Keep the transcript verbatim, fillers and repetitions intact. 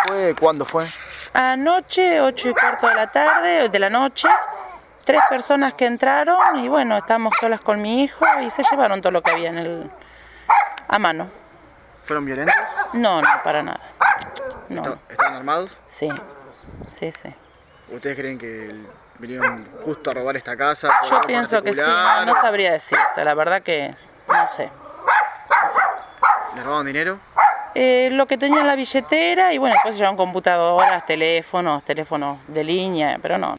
fue? ¿Cuándo fue? Anoche, ocho y cuarto de la tarde, de la noche, tres personas que entraron y bueno, estábamos solas con mi hijo y se llevaron todo lo que había en el a mano. ¿Fueron violentos? No, no, para nada. No. ¿Está- ¿Estaban armados? Sí, sí, sí. ¿Ustedes creen que el- vinieron justo a robar esta casa? por Yo algo pienso que sí, no, particular, no o sabría decirte, la verdad que no sé. ¿Les robaron dinero? Eh, lo que tenía en la billetera y bueno, después se llevaron computadoras, teléfonos, teléfonos de línea, pero no.